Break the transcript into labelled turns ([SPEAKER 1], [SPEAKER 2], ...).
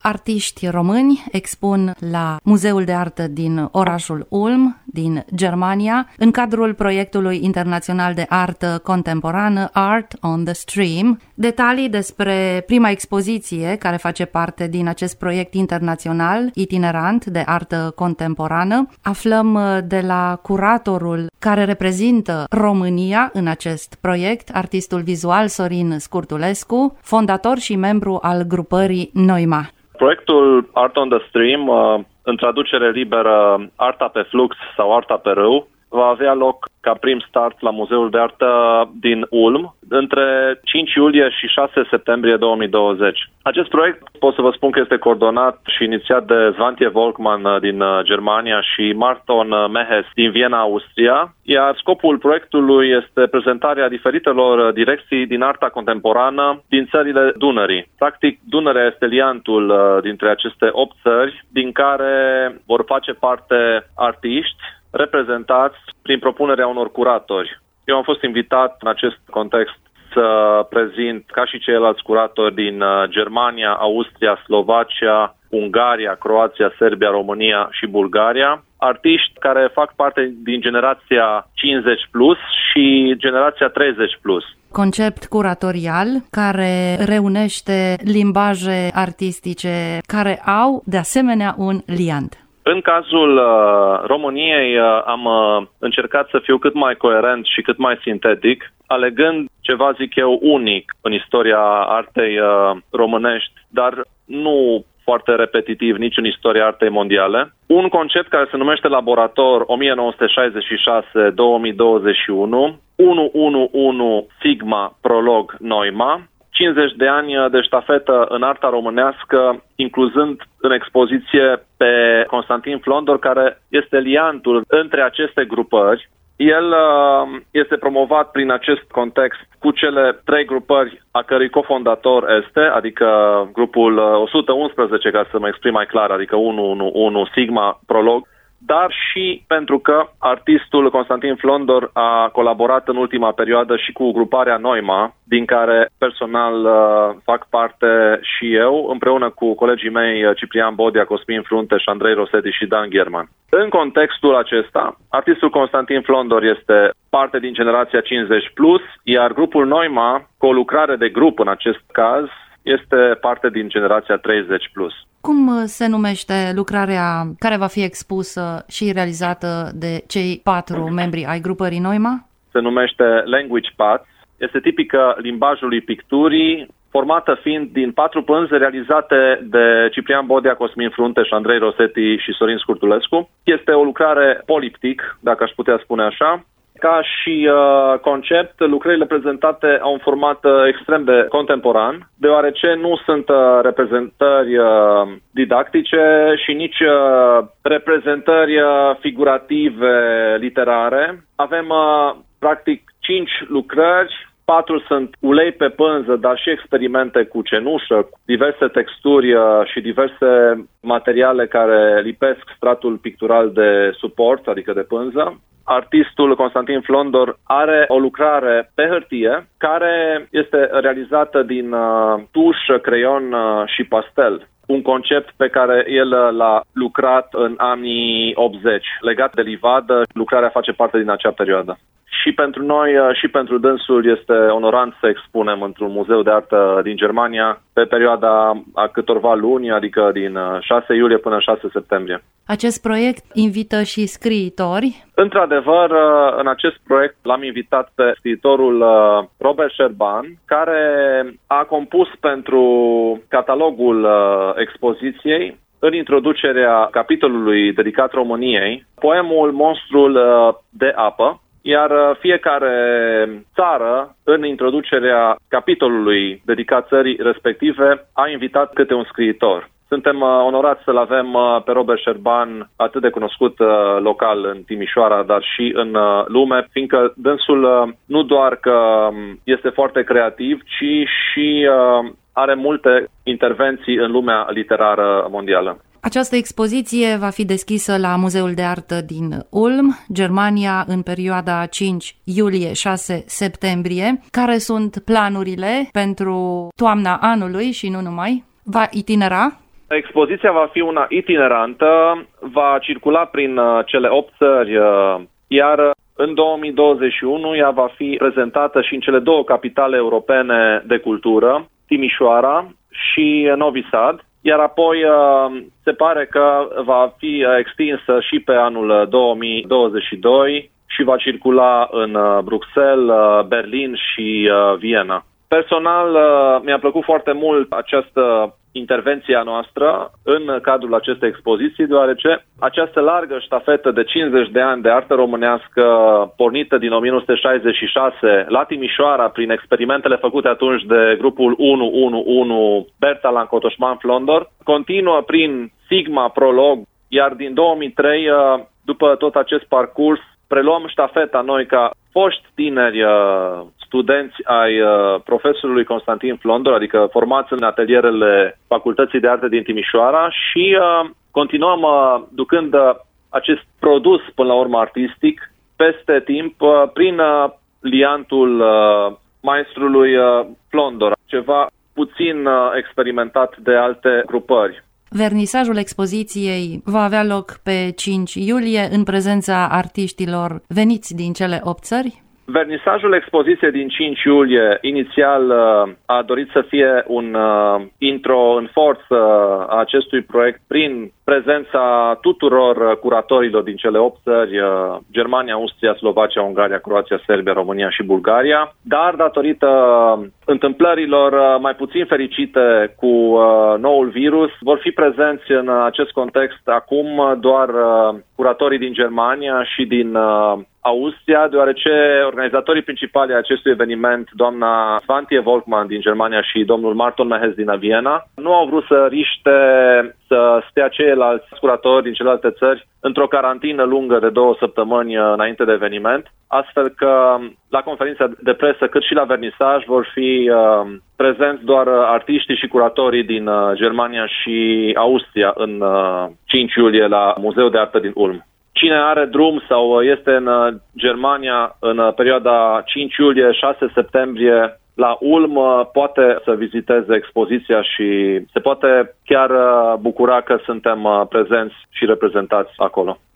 [SPEAKER 1] artiști români expun la Muzeul de Artă din orașul Ulm, din Germania, în cadrul proiectului internațional de artă contemporană Art on the Stream. Detalii despre prima expoziție care face parte din acest proiect internațional itinerant de artă contemporană aflăm de la curatorul care reprezintă România în acest proiect, artistul vizual Sorin Scurtulescu, fondator și membru al grupării Noima.
[SPEAKER 2] Proiectul Art on the Stream, în traducere liberă Arta pe flux sau Arta pe râu, va avea loc ca prim start la Muzeul de Artă din Ulm între 5 iulie și 6 septembrie 2020. Acest proiect pot să vă spun că este coordonat și inițiat de Svante Volkmann din Germania și Marton Mehes din Viena, Austria, iar scopul proiectului este prezentarea diferitelor direcții din arta contemporană din țările Dunării. Practic, Dunărea este liantul dintre aceste 8 țări, din care vor face parte artiști reprezentați prin propunerea unor curatori. Eu am fost invitat în acest context să prezint, ca și ceilalți curatori din Germania, Austria, Slovacia, Ungaria, Croația, Serbia, România și Bulgaria, artiști care fac parte din generația 50 plus și generația 30 plus.
[SPEAKER 1] Concept curatorial care reunește limbaje artistice care au de asemenea un liant.
[SPEAKER 2] În cazul României am încercat să fiu cât mai coerent și cât mai sintetic, alegând ceva, zic eu, unic în istoria artei românești, dar nu foarte repetitiv nici în istoria artei mondiale. Un concept care se numește Laborator 1966-2021, 111 Sigma Prolog Noima, 50 de ani de ștafetă în arta românească, incluzând în expoziție pe Constantin Flondor, care este liantul între aceste grupări. El este promovat prin acest context cu cele 3 grupări a cărui cofondator este, adică grupul 111, ca să mă exprim mai clar, adică 111 Sigma Prolog, dar și pentru că artistul Constantin Flondor a colaborat în ultima perioadă și cu gruparea Noima, din care personal fac parte și eu, împreună cu colegii mei Ciprian Bodia, Cosmin Frunte, Andrei Rosetti și Dan Gherman. În contextul acesta, artistul Constantin Flondor este parte din generația 50+, iar grupul Noima, cu o lucrare de grup în acest caz, este parte din generația 30+.
[SPEAKER 1] Cum se numește lucrarea care va fi expusă și realizată de cei 4 membri ai grupării Noima?
[SPEAKER 2] Se numește Language Paths. Este tipică limbajului picturii, formată fiind din 4 pânze realizate de Ciprian Bodia, Cosmin Frunte, Andrei Rosetti și Sorin Scurtulescu. Este o lucrare poliptic, dacă aș putea spune așa. Ca și concept, lucrările prezentate au un format extrem de contemporan, deoarece nu sunt reprezentări didactice și nici reprezentări figurative literare. Avem practic 5 lucrări, 4 sunt ulei pe pânză, dar și experimente cu cenușă, cu diverse texturi și diverse materiale care lipesc stratul pictural de suport, adică de pânză. Artistul Constantin Flondor are o lucrare pe hârtie care este realizată din tuș, creion și pastel. Un concept pe care el l-a lucrat în anii 80. Legat de livadă, lucrarea face parte din acea perioadă. Și pentru noi și pentru dânsul este onorant să expunem într-un muzeu de artă din Germania pe perioada a câtorva luni, adică din 6 iulie până 6 septembrie.
[SPEAKER 1] Acest proiect invită și scriitori.
[SPEAKER 2] Într-adevăr, în acest proiect l-am invitat pe scriitorul Robert Scherban, care a compus pentru catalogul expoziției, în introducerea capitolului dedicat României, poemul Monstrul de apă, iar fiecare țară, în introducerea capitolului dedicat țării respective, a invitat câte un scriitor. Suntem onorați să-l avem pe Robert Scherban, atât de cunoscut local în Timișoara, dar și în lume, fiindcă dânsul nu doar că este foarte creativ, ci și are multe intervenții în lumea literară mondială.
[SPEAKER 1] Această expoziție va fi deschisă la Muzeul de Artă din Ulm, Germania, în perioada 5 iulie-6 septembrie. Care sunt planurile pentru toamna anului și nu numai? Va itinera?
[SPEAKER 2] Expoziția va fi una itinerantă, va circula prin cele 8 țări, iar în 2021 ea va fi prezentată și în cele 2 capitale europene de cultură, Timișoara și Novi Sad, iar apoi se pare că va fi extinsă și pe anul 2022 și va circula în Bruxelles, Berlin și Viena. Personal, mi-a plăcut foarte mult această intervenție a noastră în cadrul acestei expoziții, deoarece această largă ștafetă de 50 de ani de artă românească, pornită din 1966 la Timișoara prin experimentele făcute atunci de grupul 111 Bertalan Cotoșman Flondor, continuă prin Sigma Prolog, iar din 2003, după tot acest parcurs, preluăm ștafeta noi ca foști tineri studenți ai profesorului Constantin Flondor, adică formați în atelierele Facultății de Arte din Timișoara și continuăm ducând acest produs, până la urmă, artistic, peste timp, prin liantul maestrului Flondor, ceva puțin experimentat de alte grupări.
[SPEAKER 1] Vernisajul expoziției va avea loc pe 5 iulie în prezența artiștilor veniți din cele 8 țări?
[SPEAKER 2] Vernisajul expoziției din 5 iulie inițial a dorit să fie un intro în forță a acestui proiect prin prezența tuturor curatorilor din cele 8 țări, Germania, Austria, Slovacia, Ungaria, Croația, Serbia, România și Bulgaria, dar datorită întâmplărilor mai puțin fericite cu noul virus, vor fi prezenți în acest context acum doar curatorii din Germania și din Austria, deoarece organizatorii principali ai acestui eveniment, doamna Svantje Volkmann din Germania și domnul Marton Mehes din Viena, nu au vrut să riște să stea ceilalți curatori din celelalte țări într-o carantină lungă de 2 săptămâni înainte de eveniment, astfel că la conferința de presă cât și la vernisaj vor fi prezenți doar artiștii și curatorii din Germania și Austria în 5 iulie la Muzeul de Artă din Ulm. Cine are drum sau este în Germania în perioada 5 iulie-6 septembrie la Ulm poate să viziteze expoziția și se poate chiar bucura că suntem prezenți și reprezentați acolo.